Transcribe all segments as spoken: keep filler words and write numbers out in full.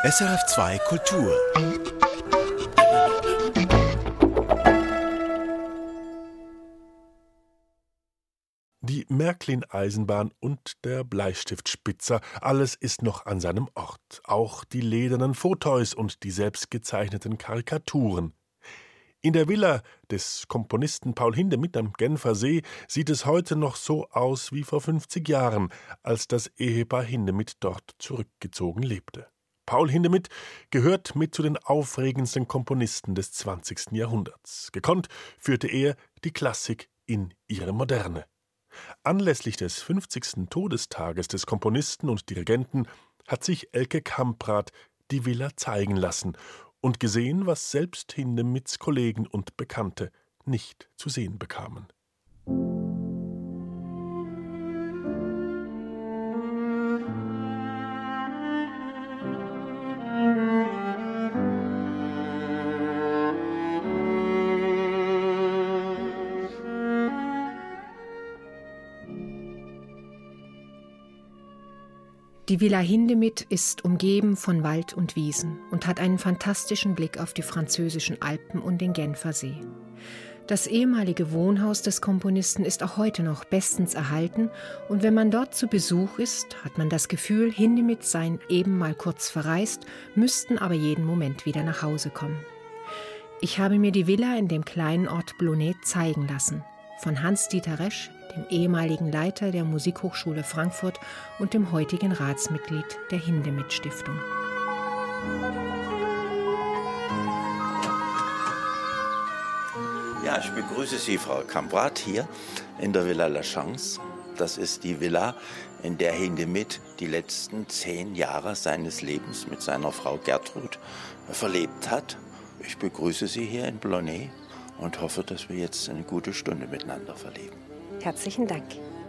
S R F zwei Kultur. Die Märklin-Eisenbahn und der Bleistiftspitzer, alles ist noch an seinem Ort. Auch die ledernen Fauteuils und die selbstgezeichneten Karikaturen. In der Villa des Komponisten Paul Hindemith am Genfer See sieht es heute noch so aus wie vor fünfzig Jahren, als das Ehepaar Hindemith dort zurückgezogen lebte. Paul Hindemith gehört mit zu den aufregendsten Komponisten des zwanzigsten Jahrhunderts. Gekonnt führte er die Klassik in ihre Moderne. Anlässlich des fünfzigsten Todestages des Komponisten und Dirigenten hat sich Elke Kamprad die Villa zeigen lassen und gesehen, was selbst Hindemiths Kollegen und Bekannte nicht zu sehen bekamen. Die Villa Hindemith ist umgeben von Wald und Wiesen und hat einen fantastischen Blick auf die französischen Alpen und den Genfer See. Das ehemalige Wohnhaus des Komponisten ist auch heute noch bestens erhalten und wenn man dort zu Besuch ist, hat man das Gefühl, Hindemith seien eben mal kurz verreist, müssten aber jeden Moment wieder nach Hause kommen. Ich habe mir die Villa in dem kleinen Ort Blonay zeigen lassen, von Hans-Dieter Resch, dem ehemaligen Leiter der Musikhochschule Frankfurt und dem heutigen Ratsmitglied der Hindemith-Stiftung. Ja, ich begrüße Sie, Frau Kamprad, hier in der Villa La Chance. Das ist die Villa, in der Hindemith die letzten zehn Jahre seines Lebens mit seiner Frau Gertrud verlebt hat. Ich begrüße Sie hier in Blonay und hoffe, dass wir jetzt eine gute Stunde miteinander verleben. Herzlichen Dank.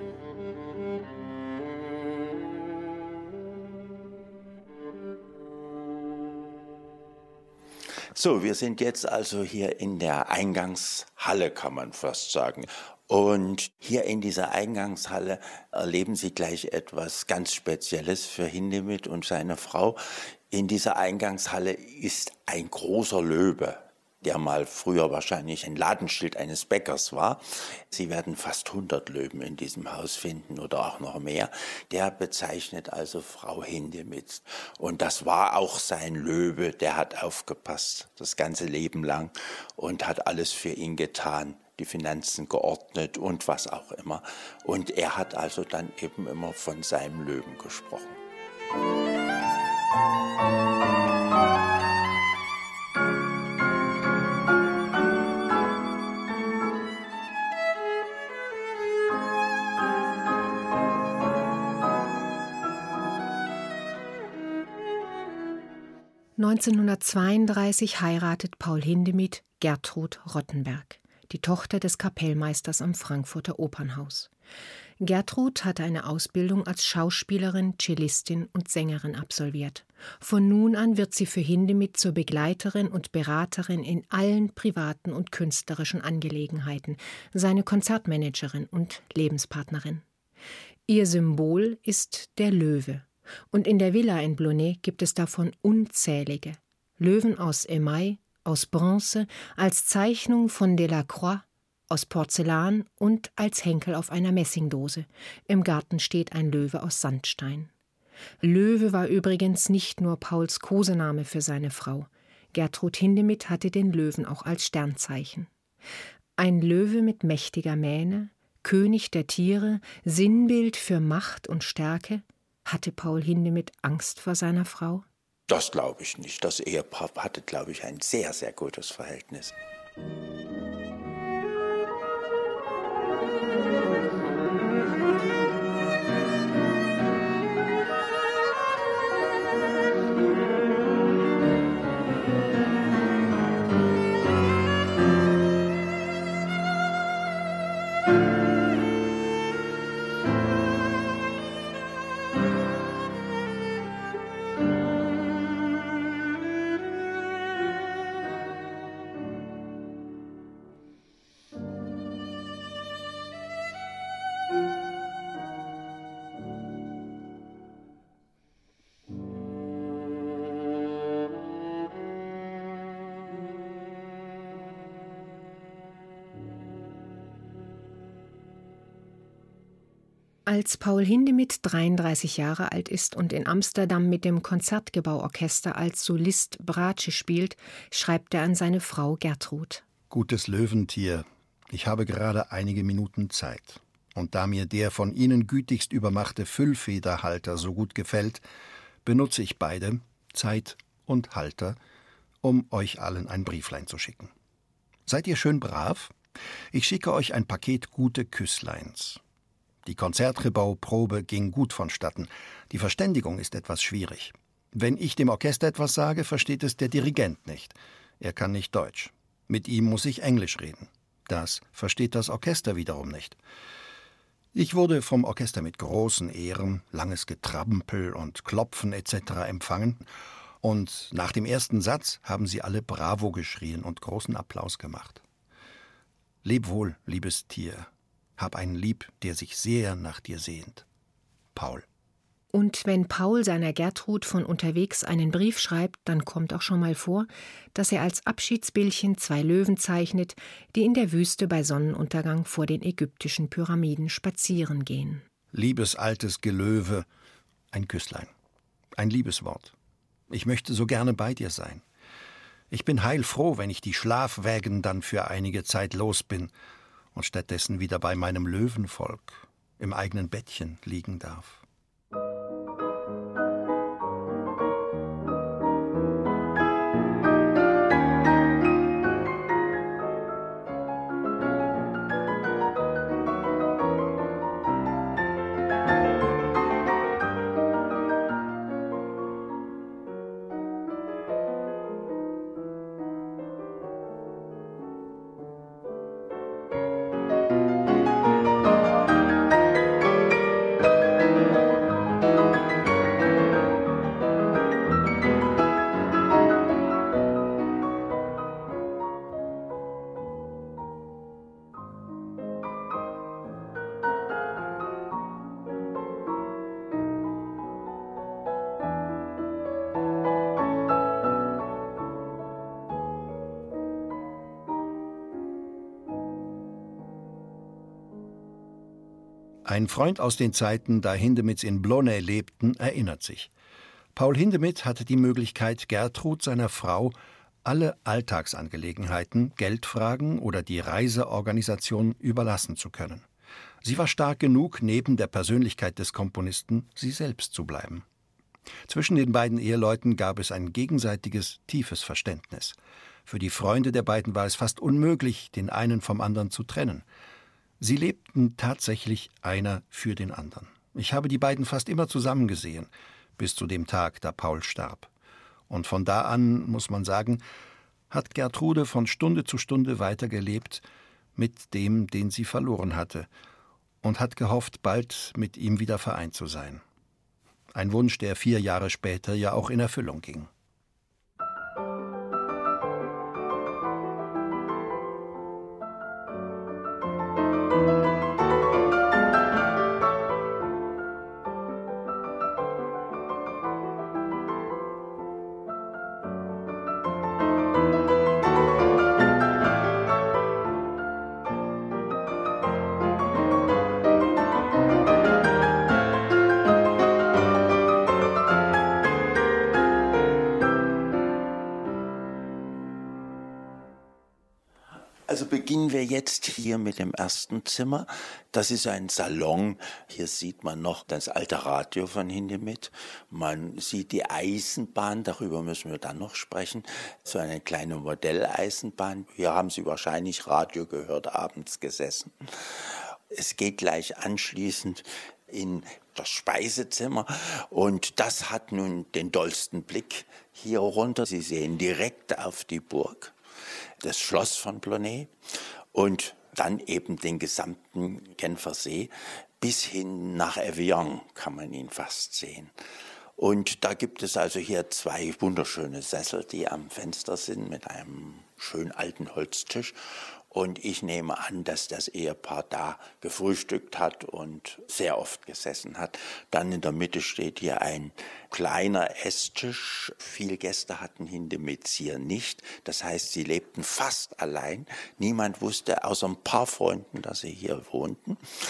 So, wir sind jetzt also hier in der Eingangshalle, kann man fast sagen. Und hier in dieser Eingangshalle erleben Sie gleich etwas ganz Spezielles für Hindemith und seine Frau. In dieser Eingangshalle ist ein großer Löwe, der mal früher wahrscheinlich ein Ladenschild eines Bäckers war. Sie werden fast hundert Löwen in diesem Haus finden oder auch noch mehr. Der bezeichnet also Frau Hindemith. Und das war auch sein Löwe, der hat aufgepasst das ganze Leben lang und hat alles für ihn getan, die Finanzen geordnet und was auch immer. Und er hat also dann eben immer von seinem Löwen gesprochen. neunzehnhundertzweiunddreißig heiratet Paul Hindemith Gertrud Rottenberg, die Tochter des Kapellmeisters am Frankfurter Opernhaus. Gertrud hatte eine Ausbildung als Schauspielerin, Cellistin und Sängerin absolviert. Von nun an wird sie für Hindemith zur Begleiterin und Beraterin in allen privaten und künstlerischen Angelegenheiten, seine Konzertmanagerin und Lebenspartnerin. Ihr Symbol ist der Löwe. Und in der Villa in Blonay gibt es davon unzählige. Löwen aus Email, aus Bronze, als Zeichnung von Delacroix, aus Porzellan und als Henkel auf einer Messingdose. Im Garten steht ein Löwe aus Sandstein. Löwe war übrigens nicht nur Pauls Kosename für seine Frau. Gertrud Hindemith hatte den Löwen auch als Sternzeichen. Ein Löwe mit mächtiger Mähne, König der Tiere, Sinnbild für Macht und Stärke. Hatte Paul Hindemith Angst vor seiner Frau? Das glaube ich nicht. Das Ehepaar hatte, glaube ich, ein sehr, sehr gutes Verhältnis. Als Paul Hindemith dreiunddreißig Jahre alt ist und in Amsterdam mit dem Konzertgebauorchester als Solist Bratsche spielt, schreibt er an seine Frau Gertrud. Gutes Löwentier, ich habe gerade einige Minuten Zeit. Und da mir der von Ihnen gütigst übermachte Füllfederhalter so gut gefällt, benutze ich beide, Zeit und Halter, um euch allen ein Brieflein zu schicken. Seid ihr schön brav? Ich schicke euch ein Paket gute Küssleins. Die Konzertgebauprobe ging gut vonstatten. Die Verständigung ist etwas schwierig. Wenn ich dem Orchester etwas sage, versteht es der Dirigent nicht. Er kann nicht Deutsch. Mit ihm muss ich Englisch reden. Das versteht das Orchester wiederum nicht. Ich wurde vom Orchester mit großen Ehren, langes Getrampel und Klopfen et cetera empfangen. Und nach dem ersten Satz haben sie alle Bravo geschrien und großen Applaus gemacht. Leb wohl, liebes Tier. Hab einen lieb, der sich sehr nach dir sehnt. Paul. Und wenn Paul seiner Gertrud von unterwegs einen Brief schreibt, dann kommt auch schon mal vor, dass er als Abschiedsbildchen zwei Löwen zeichnet, die in der Wüste bei Sonnenuntergang vor den ägyptischen Pyramiden spazieren gehen. Liebes altes Gelöwe, ein Küsslein, ein Liebeswort. Ich möchte so gerne bei dir sein. Ich bin heilfroh, wenn ich die Schlafwägen dann für einige Zeit los bin und stattdessen wieder bei meinem Löwenvolk im eigenen Bettchen liegen darf. Ein Freund aus den Zeiten, da Hindemiths in Blonay lebten, erinnert sich. Paul Hindemith hatte die Möglichkeit, Gertrud, seiner Frau, alle Alltagsangelegenheiten, Geldfragen oder die Reiseorganisation überlassen zu können. Sie war stark genug, neben der Persönlichkeit des Komponisten sie selbst zu bleiben. Zwischen den beiden Eheleuten gab es ein gegenseitiges, tiefes Verständnis. Für die Freunde der beiden war es fast unmöglich, den einen vom anderen zu trennen. Sie lebten tatsächlich einer für den anderen. Ich habe die beiden fast immer zusammen gesehen, bis zu dem Tag, da Paul starb. Und von da an, muss man sagen, hat Gertrude von Stunde zu Stunde weitergelebt mit dem, den sie verloren hatte, und hat gehofft, bald mit ihm wieder vereint zu sein. Ein Wunsch, der vier Jahre später ja auch in Erfüllung ging. Also beginnen wir jetzt hier mit dem ersten Zimmer. Das ist ein Salon. Hier sieht man noch das alte Radio von Hindemith. Man sieht die Eisenbahn, darüber müssen wir dann noch sprechen. So eine kleine Modelleisenbahn. Hier haben Sie wahrscheinlich Radio gehört, abends gesessen. Es geht gleich anschließend in das Speisezimmer und das hat nun den dollsten Blick hier runter. Sie sehen direkt auf die Burg, das Schloss von Blonay und dann eben den gesamten Genfersee bis hin nach Evian kann man ihn fast sehen. Und da gibt es also hier zwei wunderschöne Sessel, die am Fenster sind mit einem schön alten Holztisch. Und ich nehme an, dass das Ehepaar da gefrühstückt hat und sehr oft gesessen hat. Dann in der Mitte steht hier ein kleiner Esstisch. Viele Gäste hatten Hindemiths hier nicht. Das heißt, sie lebten fast allein. Niemand wusste, außer ein paar Freunden, dass sie hier wohnten.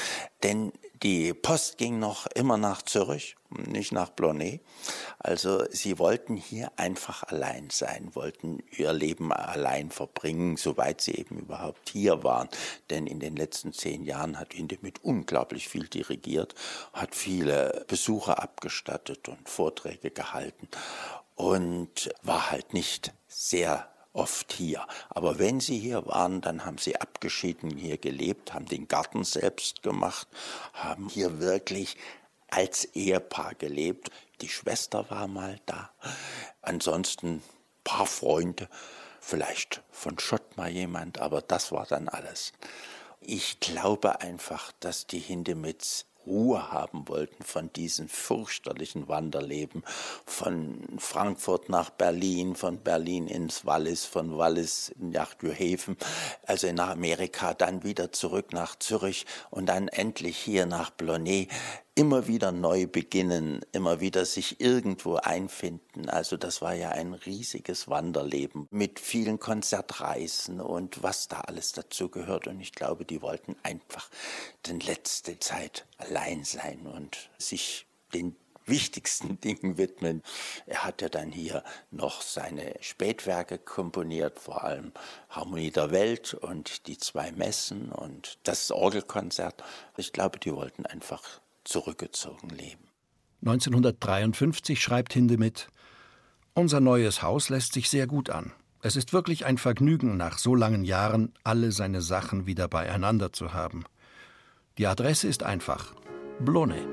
denn die Post ging noch immer nach Zürich, nicht nach Blonay. Also sie wollten hier einfach allein sein, wollten ihr Leben allein verbringen, soweit sie eben überhaupt hier waren. Denn in den letzten zehn Jahren hat Hindemith unglaublich viel dirigiert, hat viele Besucher abgestattet und Vorträge gehalten und war halt nicht sehr oft hier. Aber wenn sie hier waren, dann haben sie abgeschieden hier gelebt, haben den Garten selbst gemacht, haben hier wirklich als Ehepaar gelebt. Die Schwester war mal da. Ansonsten ein paar Freunde, vielleicht von Schott mal jemand, aber das war dann alles. Ich glaube einfach, dass die Hindemiths Ruhe haben wollten von diesem fürchterlichen Wanderleben, von Frankfurt nach Berlin, von Berlin ins Wallis, von Wallis nach New Haven, also nach Amerika, dann wieder zurück nach Zürich und dann endlich hier nach Blonay. Immer wieder neu beginnen, immer wieder sich irgendwo einfinden. Also das war ja ein riesiges Wanderleben mit vielen Konzertreisen und was da alles dazu gehört. Und ich glaube, die wollten einfach die letzte Zeit allein sein und sich den wichtigsten Dingen widmen. Er hat ja dann hier noch seine Spätwerke komponiert, vor allem Harmonie der Welt und die zwei Messen und das Orgelkonzert. Ich glaube, die wollten einfach zurückgezogen leben. neunzehnhundertdreiundfünfzig schreibt Hindemith: Unser neues Haus lässt sich sehr gut an. Es ist wirklich ein Vergnügen, nach so langen Jahren alle seine Sachen wieder beieinander zu haben. Die Adresse ist einfach: Blonay.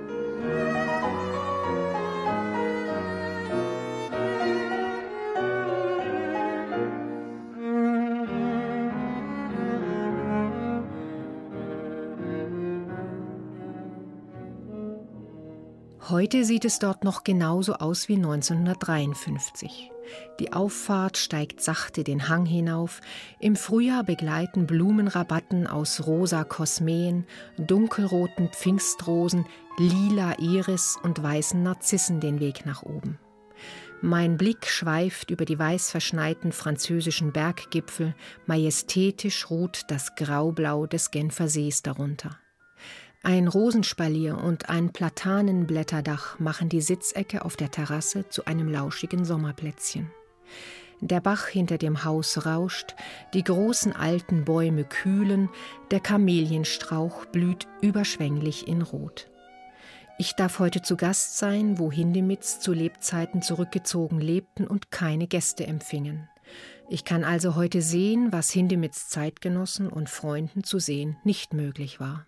Heute sieht es dort noch genauso aus wie neunzehnhundertdreiundfünfzig. Die Auffahrt steigt sachte den Hang hinauf. Im Frühjahr begleiten Blumenrabatten aus rosa Kosmeen, dunkelroten Pfingstrosen, lila Iris und weißen Narzissen den Weg nach oben. Mein Blick schweift über die weiß französischen Berggipfel, majestätisch ruht das Graublau des Genfer Sees darunter. Ein Rosenspalier und ein Platanenblätterdach machen die Sitzecke auf der Terrasse zu einem lauschigen Sommerplätzchen. Der Bach hinter dem Haus rauscht, die großen alten Bäume kühlen, der Kamelienstrauch blüht überschwänglich in Rot. Ich darf heute zu Gast sein, wo Hindemiths zu Lebzeiten zurückgezogen lebten und keine Gäste empfingen. Ich kann also heute sehen, was Hindemiths Zeitgenossen und Freunden zu sehen nicht möglich war.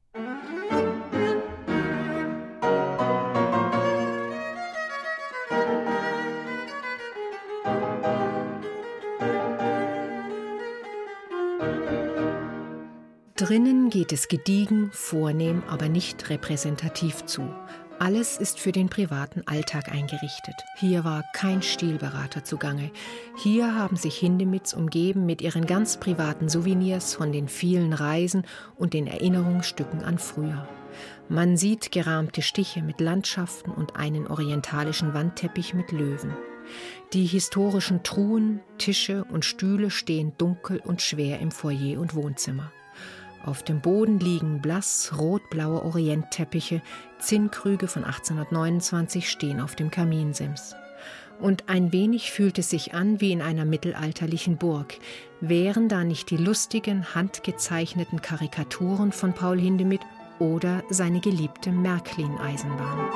Drinnen geht es gediegen, vornehm, aber nicht repräsentativ zu. Alles ist für den privaten Alltag eingerichtet. Hier war kein Stilberater zugange. Hier haben sich Hindemiths umgeben mit ihren ganz privaten Souvenirs von den vielen Reisen und den Erinnerungsstücken an früher. Man sieht gerahmte Stiche mit Landschaften und einen orientalischen Wandteppich mit Löwen. Die historischen Truhen, Tische und Stühle stehen dunkel und schwer im Foyer und Wohnzimmer. Auf dem Boden liegen blass rot-blaue Orientteppiche, Zinnkrüge von achtzehnhundertneunundzwanzig stehen auf dem Kaminsims. Und ein wenig fühlt es sich an wie in einer mittelalterlichen Burg, wären da nicht die lustigen, handgezeichneten Karikaturen von Paul Hindemith oder seine geliebte Märklin-Eisenbahn.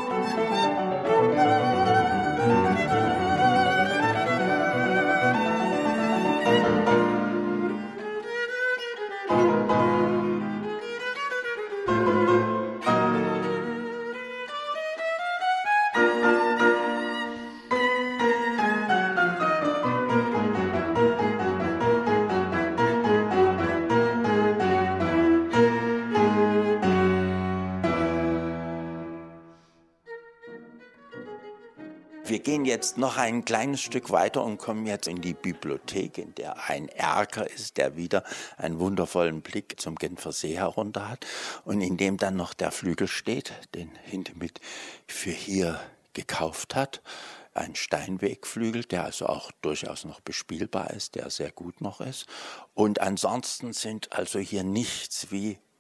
Wir gehen jetzt noch ein kleines Stück weiter und kommen jetzt in die Bibliothek, in der ein Erker ist, der wieder einen wundervollen Blick zum Genfer See herunter hat und in dem dann noch der Flügel steht, den Hindemith für hier gekauft hat. Ein Steinwegflügel, der also auch durchaus noch bespielbar ist, der sehr gut noch ist. Und ansonsten sind also hier nichts wie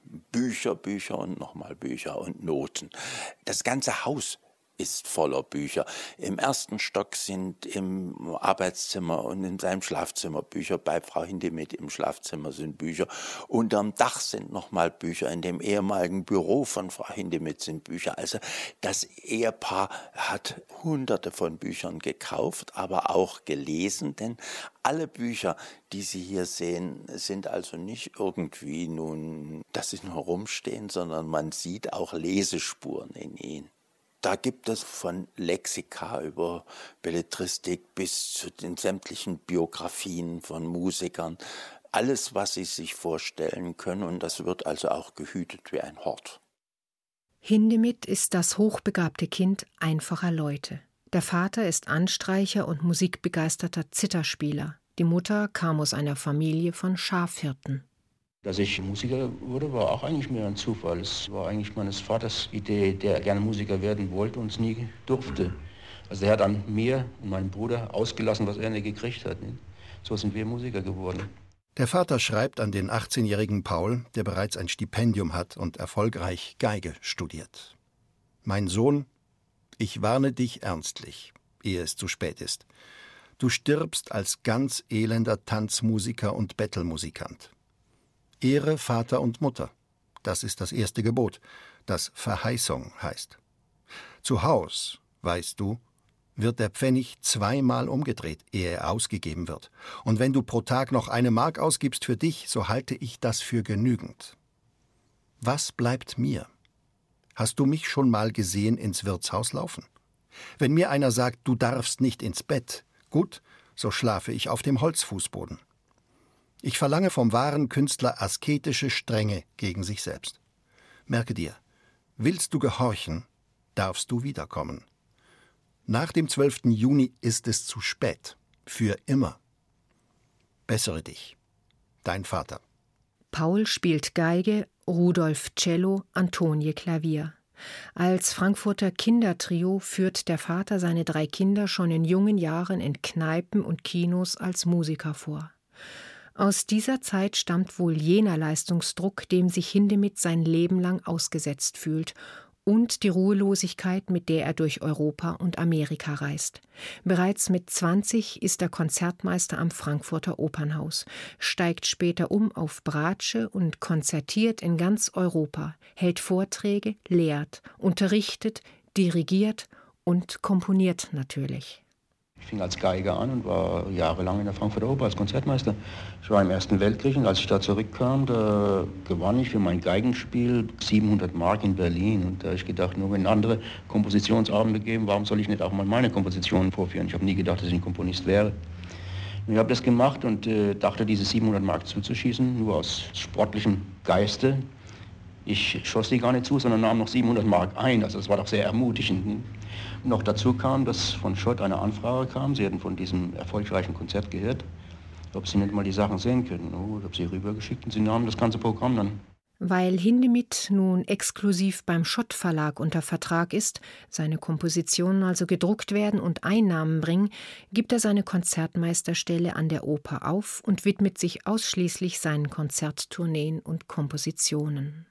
Bücher, Bücher und nochmal Bücher und Noten. Das ganze Haus ist voller Bücher. Im ersten Stock sind im Arbeitszimmer und in seinem Schlafzimmer Bücher. Bei Frau Hindemith im Schlafzimmer sind Bücher. Unterm Dach sind nochmal Bücher. In dem ehemaligen Büro von Frau Hindemith sind Bücher. Also das Ehepaar hat hunderte von Büchern gekauft, aber auch gelesen, denn alle Bücher, die Sie hier sehen, sind also nicht irgendwie nun, dass sie nur rumstehen, sondern man sieht auch Lesespuren in ihnen. Da gibt es von Lexika über Belletristik bis zu den sämtlichen Biografien von Musikern, alles, was Sie sich vorstellen können, und das wird also auch gehütet wie ein Hort. Hindemith ist das hochbegabte Kind einfacher Leute. Der Vater ist Anstreicher und musikbegeisterter Zitherspieler. Die Mutter kam aus einer Familie von Schafhirten. Dass ich Musiker wurde, war auch eigentlich mehr ein Zufall. Es war eigentlich meines Vaters Idee, der gerne Musiker werden wollte und es nie durfte. Also er hat an mir und meinem Bruder ausgelassen, was er nicht gekriegt hat. So sind wir Musiker geworden. Der Vater schreibt an den achtzehnjährigen Paul, der bereits ein Stipendium hat und erfolgreich Geige studiert. Mein Sohn, ich warne dich ernstlich, ehe es zu spät ist. Du stirbst als ganz elender Tanzmusiker und Bettelmusikant. Ehre Vater und Mutter, das ist das erste Gebot, das Verheißung heißt. Zu Haus, weißt du, wird der Pfennig zweimal umgedreht, ehe er ausgegeben wird. Und wenn du pro Tag noch eine Mark ausgibst für dich, so halte ich das für genügend. Was bleibt mir? Hast du mich schon mal gesehen ins Wirtshaus laufen? Wenn mir einer sagt, du darfst nicht ins Bett, gut, so schlafe ich auf dem Holzfußboden. Ich verlange vom wahren Künstler asketische Strenge gegen sich selbst. Merke dir, willst du gehorchen, darfst du wiederkommen. Nach dem zwölften Juni ist es zu spät. Für immer. Bessere dich. Dein Vater. Paul spielt Geige, Rudolf Cello, Antonie Klavier. Als Frankfurter Kindertrio führt der Vater seine drei Kinder schon in jungen Jahren in Kneipen und Kinos als Musiker vor. Aus dieser Zeit stammt wohl jener Leistungsdruck, dem sich Hindemith sein Leben lang ausgesetzt fühlt, und die Ruhelosigkeit, mit der er durch Europa und Amerika reist. Bereits mit zwanzig ist er Konzertmeister am Frankfurter Opernhaus, steigt später um auf Bratsche und konzertiert in ganz Europa, hält Vorträge, lehrt, unterrichtet, dirigiert und komponiert natürlich. Ich fing als Geiger an und war jahrelang in der Frankfurter Oper als Konzertmeister. Ich war im Ersten Weltkrieg und als ich da zurückkam, da gewann ich für mein Geigenspiel siebenhundert Mark in Berlin. Und da habe ich gedacht, nur wenn andere Kompositionsabende geben, warum soll ich nicht auch mal meine Kompositionen vorführen? Ich habe nie gedacht, dass ich ein Komponist wäre. Und ich habe das gemacht und äh, dachte, diese siebenhundert Mark zuzuschießen, nur aus sportlichem Geiste. Ich schoss die gar nicht zu, sondern nahm noch siebenhundert Mark ein. Also das war doch sehr ermutigend. Noch dazu kam, dass von Schott eine Anfrage kam. Sie hätten von diesem erfolgreichen Konzert gehört, ob Sie nicht mal die Sachen sehen können. Oh, ich habe sie rübergeschickt und sie nahmen das ganze Programm dann. Weil Hindemith nun exklusiv beim Schott Verlag unter Vertrag ist, seine Kompositionen also gedruckt werden und Einnahmen bringen, gibt er seine Konzertmeisterstelle an der Oper auf und widmet sich ausschließlich seinen Konzerttourneen und Kompositionen.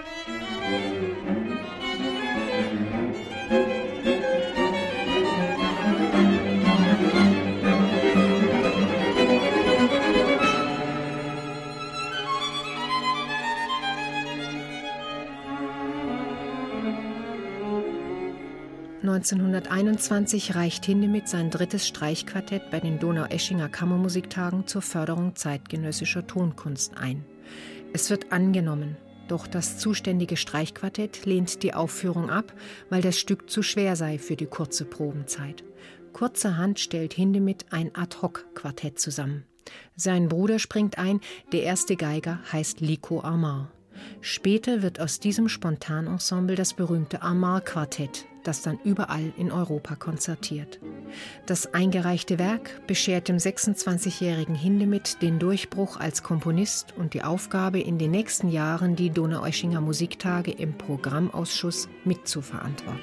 neunzehnhunderteinundzwanzig reicht Hindemith sein drittes Streichquartett bei den Donaueschinger Kammermusiktagen zur Förderung zeitgenössischer Tonkunst ein. Es wird angenommen, doch das zuständige Streichquartett lehnt die Aufführung ab, weil das Stück zu schwer sei für die kurze Probenzeit. Kurzerhand stellt Hindemith ein Ad-hoc-Quartett zusammen. Sein Bruder springt ein, der erste Geiger heißt Lico Armand. Später wird aus diesem Spontanensemble das berühmte Armand-Quartett, das dann überall in Europa konzertiert. Das eingereichte Werk beschert dem sechsundzwanzigjährigen Hindemith den Durchbruch als Komponist und die Aufgabe, in den nächsten Jahren die Donaueschinger Musiktage im Programmausschuss mitzuverantworten.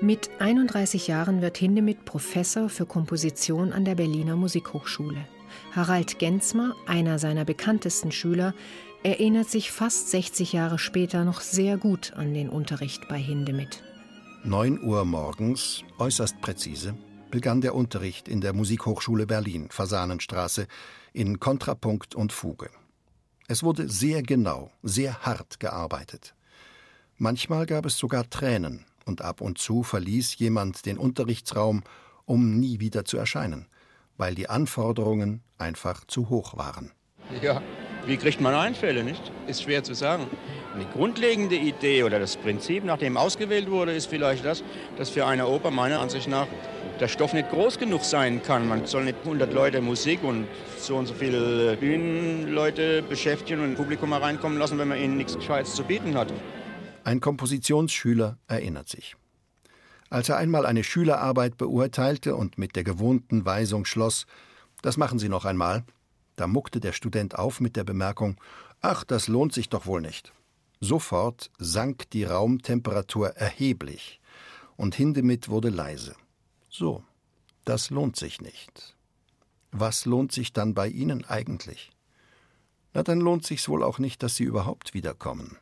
Mit einunddreißig Jahren wird Hindemith Professor für Komposition an der Berliner Musikhochschule. Harald Genzmer, einer seiner bekanntesten Schüler, erinnert sich fast sechzig Jahre später noch sehr gut an den Unterricht bei Hindemith. neun Uhr morgens, äußerst präzise, begann der Unterricht in der Musikhochschule Berlin, Fasanenstraße, in Kontrapunkt und Fuge. Es wurde sehr genau, sehr hart gearbeitet. Manchmal gab es sogar Tränen und ab und zu verließ jemand den Unterrichtsraum, um nie wieder zu erscheinen, weil die Anforderungen einfach zu hoch waren. Ja, wie kriegt man Einfälle, nicht? Ist schwer zu sagen. Die grundlegende Idee oder das Prinzip, nach dem ausgewählt wurde, ist vielleicht das, dass für eine Oper meiner Ansicht nach der Stoff nicht groß genug sein kann. Man soll nicht hundert Leute Musik und so und so viele Bühnenleute beschäftigen und ein Publikum hereinkommen lassen, wenn man ihnen nichts Gescheites zu bieten hat. Ein Kompositionsschüler erinnert sich. Als er einmal eine Schülerarbeit beurteilte und mit der gewohnten Weisung schloss, das machen Sie noch einmal, da muckte der Student auf mit der Bemerkung, ach, das lohnt sich doch wohl nicht. Sofort sank die Raumtemperatur erheblich und Hindemith wurde leise. So, das lohnt sich nicht. Was lohnt sich dann bei Ihnen eigentlich? Na, dann lohnt sich's wohl auch nicht, dass Sie überhaupt wiederkommen.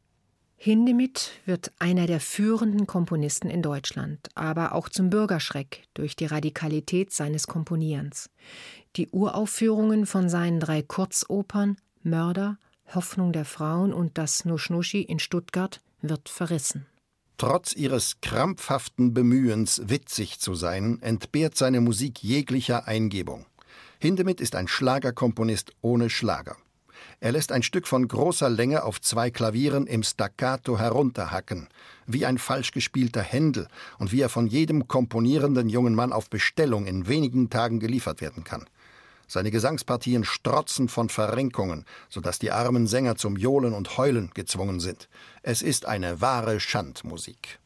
Hindemith wird einer der führenden Komponisten in Deutschland, aber auch zum Bürgerschreck durch die Radikalität seines Komponierens. Die Uraufführungen von seinen drei Kurzopern Mörder, Hoffnung der Frauen und das Nuschnuschi in Stuttgart wird verrissen. Trotz ihres krampfhaften Bemühens, witzig zu sein, entbehrt seine Musik jeglicher Eingebung. Hindemith ist ein Schlagerkomponist ohne Schlager. Er lässt ein Stück von großer Länge auf zwei Klavieren im Staccato herunterhacken, wie ein falsch gespielter Händel und wie er von jedem komponierenden jungen Mann auf Bestellung in wenigen Tagen geliefert werden kann. Seine Gesangspartien strotzen von Verrenkungen, sodass die armen Sänger zum Johlen und Heulen gezwungen sind. Es ist eine wahre Schandmusik.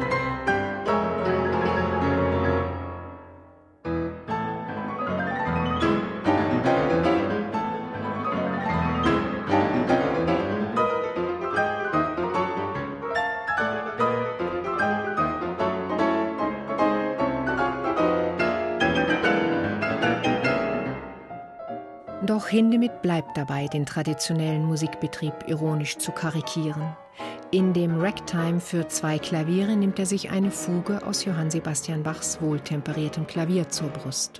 Doch Hindemith bleibt dabei, den traditionellen Musikbetrieb ironisch zu karikieren. In dem Ragtime für zwei Klaviere nimmt er sich eine Fuge aus Johann Sebastian Bachs wohltemperiertem Klavier zur Brust.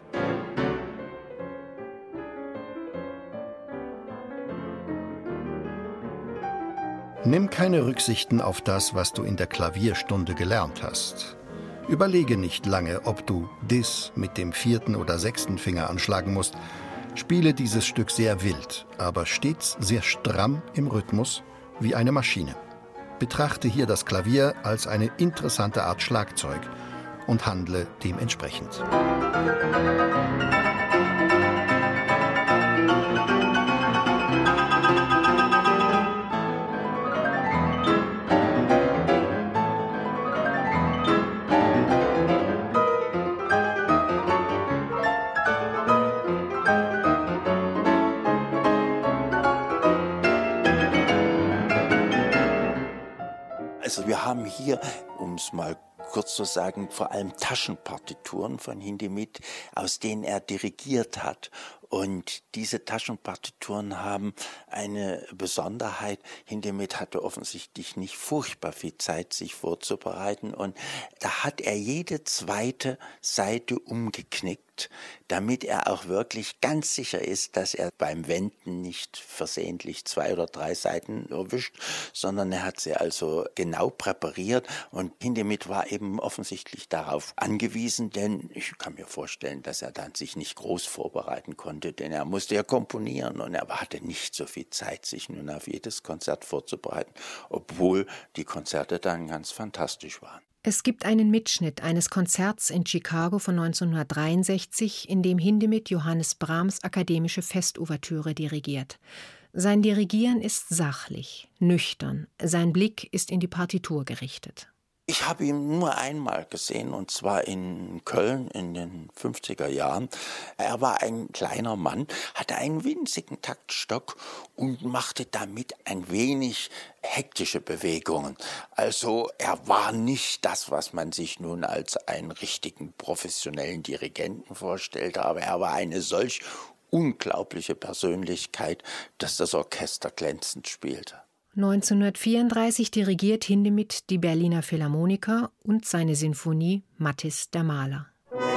Nimm keine Rücksichten auf das, was du in der Klavierstunde gelernt hast. Überlege nicht lange, ob du Dis mit dem vierten oder sechsten Finger anschlagen musst. Spiele dieses Stück sehr wild, aber stets sehr stramm im Rhythmus, wie eine Maschine. Betrachte hier das Klavier als eine interessante Art Schlagzeug und handle dementsprechend. Also wir haben hier, um es mal kurz zu sagen, vor allem Taschenpartituren von Hindemith, aus denen er dirigiert hat. Und diese Taschenpartituren haben eine Besonderheit. Hindemith hatte offensichtlich nicht furchtbar viel Zeit, sich vorzubereiten. Und da hat er jede zweite Seite umgeknickt, damit er auch wirklich ganz sicher ist, dass er beim Wenden nicht versehentlich zwei oder drei Seiten erwischt, sondern er hat sie also genau präpariert. Und Hindemith war eben offensichtlich darauf angewiesen, denn ich kann mir vorstellen, dass er dann sich nicht groß vorbereiten konnte, denn er musste ja komponieren und er hatte nicht so viel Zeit, sich nun auf jedes Konzert vorzubereiten, obwohl die Konzerte dann ganz fantastisch waren. Es gibt einen Mitschnitt eines Konzerts in Chicago von neunzehnhundertdreiundsechzig, in dem Hindemith Johannes Brahms akademische Festouvertüre dirigiert. Sein Dirigieren ist sachlich, nüchtern, sein Blick ist in die Partitur gerichtet. Ich habe ihn nur einmal gesehen, und zwar in Köln in den fünfziger Jahren. Er war ein kleiner Mann, hatte einen winzigen Taktstock und machte damit ein wenig hektische Bewegungen. Also er war nicht das, was man sich nun als einen richtigen professionellen Dirigenten vorstellte, aber er war eine solch unglaubliche Persönlichkeit, dass das Orchester glänzend spielte. neunzehnhundertvierunddreißig dirigiert Hindemith die Berliner Philharmoniker und seine Sinfonie Mattis der Maler.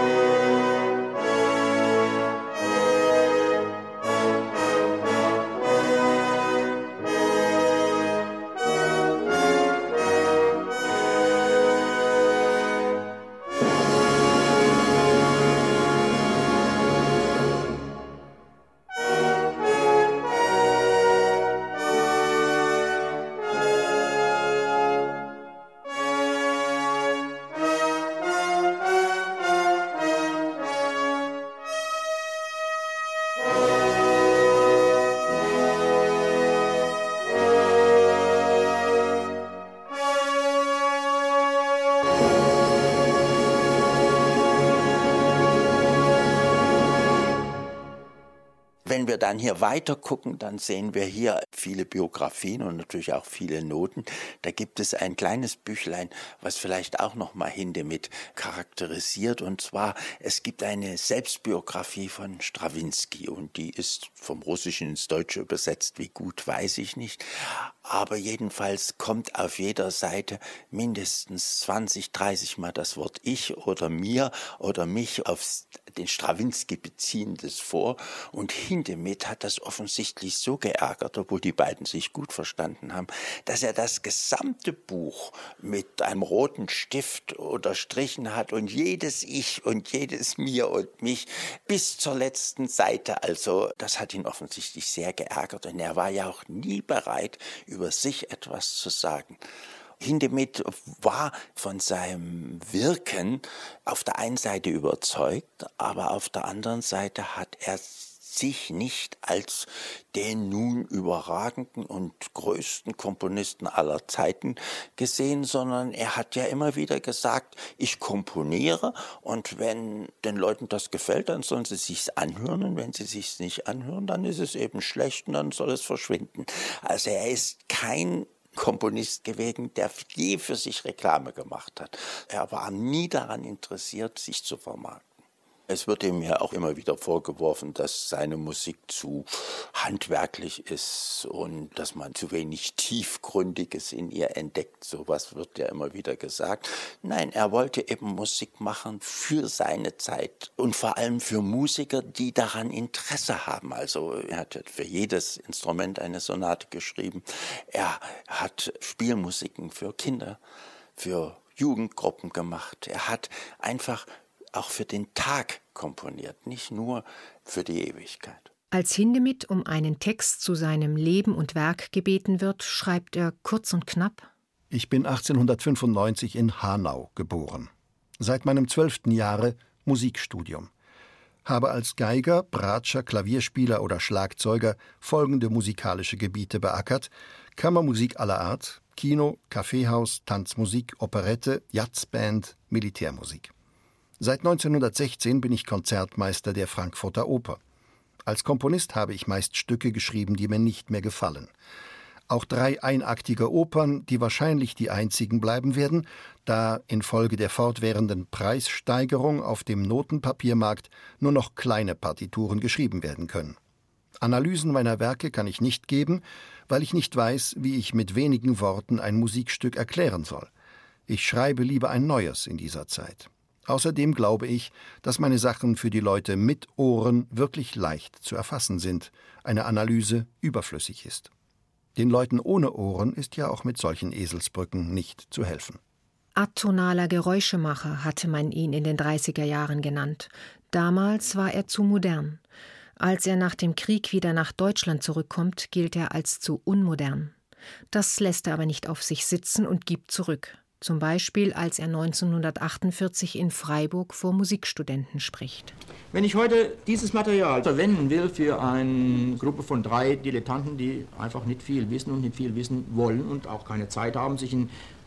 Wenn wir dann hier weiter gucken, dann sehen wir hier viele Biografien und natürlich auch viele Noten. Da gibt es ein kleines Büchlein, was vielleicht auch noch mal Hindemith charakterisiert. Und zwar, es gibt eine Selbstbiografie von Strawinski und die ist vom Russischen ins Deutsche übersetzt. Wie gut, weiß ich nicht. Aber jedenfalls kommt auf jeder Seite mindestens zwanzig, dreißig Mal das Wort ich oder mir oder mich auf den Strawinski beziehendes vor. Und Hindemith hat das offensichtlich so geärgert, obwohl die beiden sich gut verstanden haben, dass er das gesamte Buch mit einem roten Stift unterstrichen hat und jedes Ich und jedes Mir und mich bis zur letzten Seite. Also das hat ihn offensichtlich sehr geärgert und er war ja auch nie bereit, über sich etwas zu sagen. Hindemith war von seinem Wirken auf der einen Seite überzeugt, aber auf der anderen Seite hat er sich nicht als den nun überragenden und größten Komponisten aller Zeiten gesehen, sondern er hat ja immer wieder gesagt, ich komponiere und wenn den Leuten das gefällt, dann sollen sie sich's anhören und wenn sie sich's nicht anhören, dann ist es eben schlecht und dann soll es verschwinden. Also er ist kein Komponist gewesen, der je für sich Reklame gemacht hat. Er war nie daran interessiert, sich zu vermarkten. Es wird ihm ja auch immer wieder vorgeworfen, dass seine Musik zu handwerklich ist und dass man zu wenig Tiefgründiges in ihr entdeckt. Sowas wird ja immer wieder gesagt. Nein, er wollte eben Musik machen für seine Zeit und vor allem für Musiker, die daran Interesse haben. Also er hat für jedes Instrument eine Sonate geschrieben. Er hat Spielmusiken für Kinder, für Jugendgruppen gemacht. Er hat einfach auch für den Tag komponiert, nicht nur für die Ewigkeit. Als Hindemith um einen Text zu seinem Leben und Werk gebeten wird, schreibt er kurz und knapp: Ich bin achtzehnhundertfünfundneunzig in Hanau geboren. Seit meinem zwölften Jahre Musikstudium. Habe als Geiger, Bratscher, Klavierspieler oder Schlagzeuger folgende musikalische Gebiete beackert: Kammermusik aller Art, Kino, Kaffeehaus, Tanzmusik, Operette, Jazzband, Militärmusik. Seit neunzehnhundertsechzehn bin ich Konzertmeister der Frankfurter Oper. Als Komponist habe ich meist Stücke geschrieben, die mir nicht mehr gefallen. Auch drei einaktige Opern, die wahrscheinlich die einzigen bleiben werden, da infolge der fortwährenden Preissteigerung auf dem Notenpapiermarkt nur noch kleine Partituren geschrieben werden können. Analysen meiner Werke kann ich nicht geben, weil ich nicht weiß, wie ich mit wenigen Worten ein Musikstück erklären soll. Ich schreibe lieber ein neues in dieser Zeit. Außerdem glaube ich, dass meine Sachen für die Leute mit Ohren wirklich leicht zu erfassen sind, eine Analyse überflüssig ist. Den Leuten ohne Ohren ist ja auch mit solchen Eselsbrücken nicht zu helfen. Atonaler Geräuschemacher hatte man ihn in den dreißiger Jahren genannt. Damals war er zu modern. Als er nach dem Krieg wieder nach Deutschland zurückkommt, gilt er als zu unmodern. Das lässt er aber nicht auf sich sitzen und gibt zurück. Zum Beispiel, als er neunzehnhundertachtundvierzig in Freiburg vor Musikstudenten spricht. Wenn ich heute dieses Material verwenden will für eine Gruppe von drei Dilettanten, die einfach nicht viel wissen und nicht viel wissen wollen und auch keine Zeit haben, sich in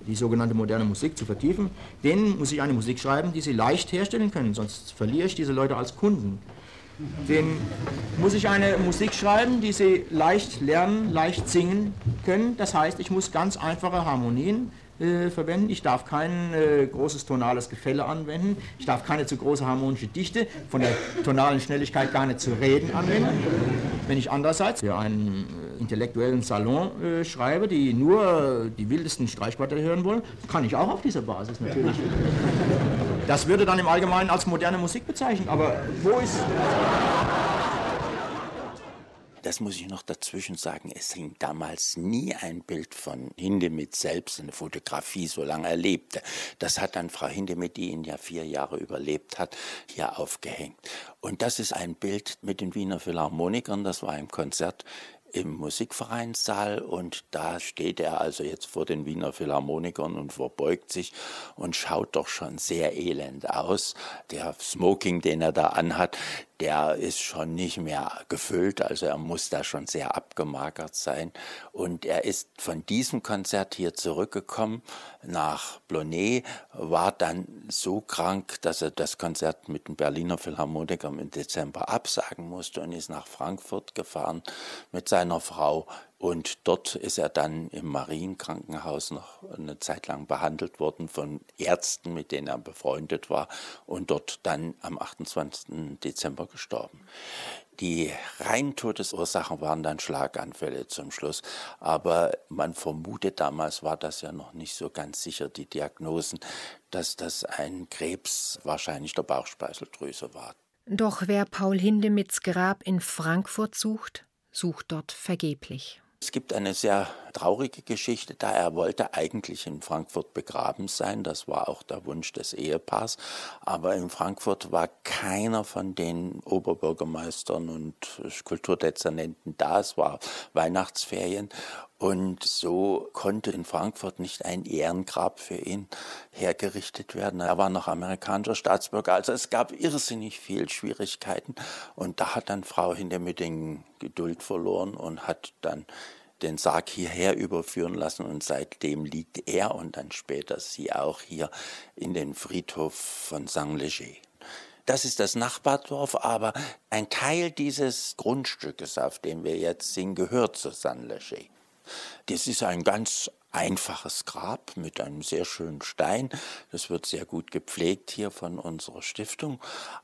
die sogenannte moderne Musik zu vertiefen, denen muss ich eine Musik schreiben, die sie leicht herstellen können, sonst verliere ich diese Leute als Kunden. Denen muss ich eine Musik schreiben, die sie leicht lernen, leicht singen können. Das heißt, ich muss ganz einfache Harmonien äh, verwenden. Ich darf kein äh, großes tonales Gefälle anwenden. Ich darf keine zu große harmonische Dichte, von der tonalen Schnelligkeit gar nicht zu reden, anwenden. Wenn ich andererseits für einen äh, intellektuellen Salon äh, schreibe, die nur äh, die wildesten Streichquartette hören wollen, kann ich auch auf dieser Basis natürlich. Das würde dann im Allgemeinen als moderne Musik bezeichnen, aber wo ist... Das muss ich noch dazwischen sagen, es hing damals nie ein Bild von Hindemith selbst in der Fotografie, solange er lebte. Das hat dann Frau Hindemith, die ihn ja vier Jahre überlebt hat, hier aufgehängt. Und das ist ein Bild mit den Wiener Philharmonikern, das war ein Konzert im Musikvereinssaal und da steht er also jetzt vor den Wiener Philharmonikern und verbeugt sich und schaut doch schon sehr elend aus. Der Smoking, den er da anhat, der ist schon nicht mehr gefüllt, also er muss da schon sehr abgemagert sein. Und er ist von diesem Konzert hier zurückgekommen nach Blonay, war dann so krank, dass er das Konzert mit den Berliner Philharmonikern im Dezember absagen musste und ist nach Frankfurt gefahren mit seiner Frau. Und dort ist er dann im Marienkrankenhaus noch eine Zeit lang behandelt worden von Ärzten, mit denen er befreundet war und dort dann am achtundzwanzigsten Dezember gestorben. Die reinen Todesursachen waren dann Schlaganfälle zum Schluss, aber man vermutet, damals war das ja noch nicht so ganz sicher, die Diagnosen, dass das ein Krebs wahrscheinlich der Bauchspeicheldrüse war. Doch wer Paul Hindemiths Grab in Frankfurt sucht, sucht dort vergeblich. Es gibt eine sehr traurige Geschichte, da er wollte eigentlich in Frankfurt begraben sein, das war auch der Wunsch des Ehepaars, aber in Frankfurt war keiner von den Oberbürgermeistern und Kulturdezernenten da, es war Weihnachtsferien und so konnte in Frankfurt nicht ein Ehrengrab für ihn hergerichtet werden. Er war noch amerikanischer Staatsbürger, also es gab irrsinnig viel Schwierigkeiten und da hat dann Frau Hindemith den Geduld verloren und hat dann den Sarg hierher überführen lassen und seitdem liegt er und dann später sie auch hier in den Friedhof von Saint-Léger. Das ist das Nachbardorf, aber ein Teil dieses Grundstückes, auf dem wir jetzt sind, gehört zu Saint-Léger. Das ist ein ganz einfaches Grab mit einem sehr schönen Stein. Das wird sehr gut gepflegt hier von unserer Stiftung.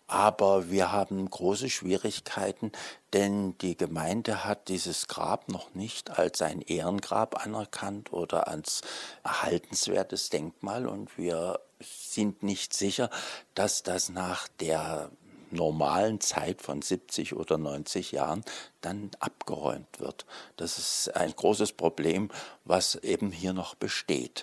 Aber wir haben große Schwierigkeiten, denn die Gemeinde hat dieses Grab noch nicht als ein Ehrengrab anerkannt oder als erhaltenswertes Denkmal. Und wir sind nicht sicher, dass das nach der normalen Zeit von siebzig oder neunzig Jahren dann abgeräumt wird. Das ist ein großes Problem, was eben hier noch besteht.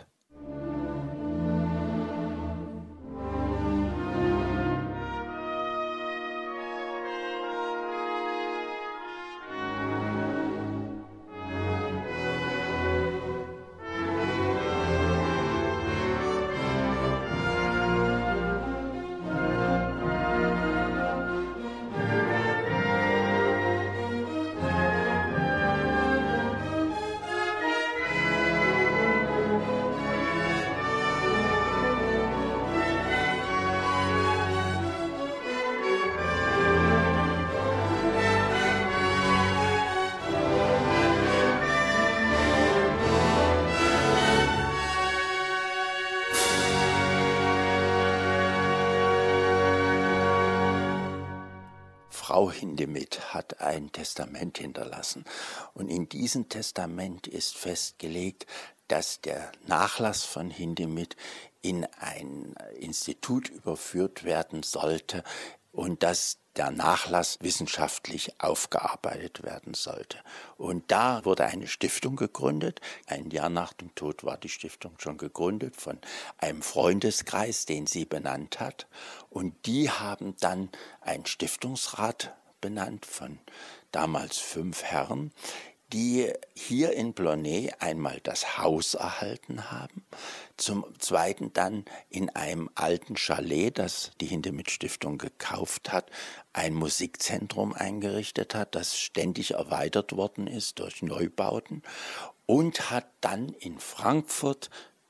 Frau Hindemith hat ein Testament hinterlassen und in diesem Testament ist festgelegt, dass der Nachlass von Hindemith in ein Institut überführt werden sollte und dass der Nachlass wissenschaftlich aufgearbeitet werden sollte. Und da wurde eine Stiftung gegründet. Ein Jahr nach dem Tod war die Stiftung schon gegründet von einem Freundeskreis, den sie benannt hat. Und die haben dann einen Stiftungsrat benannt von damals fünf Herren, die hier in Blonay einmal das Haus erhalten haben, zum Zweiten dann in einem alten Chalet, das die Hindemith-Stiftung gekauft hat, ein Musikzentrum eingerichtet hat, das ständig erweitert worden ist durch Neubauten und hat dann in Frankfurt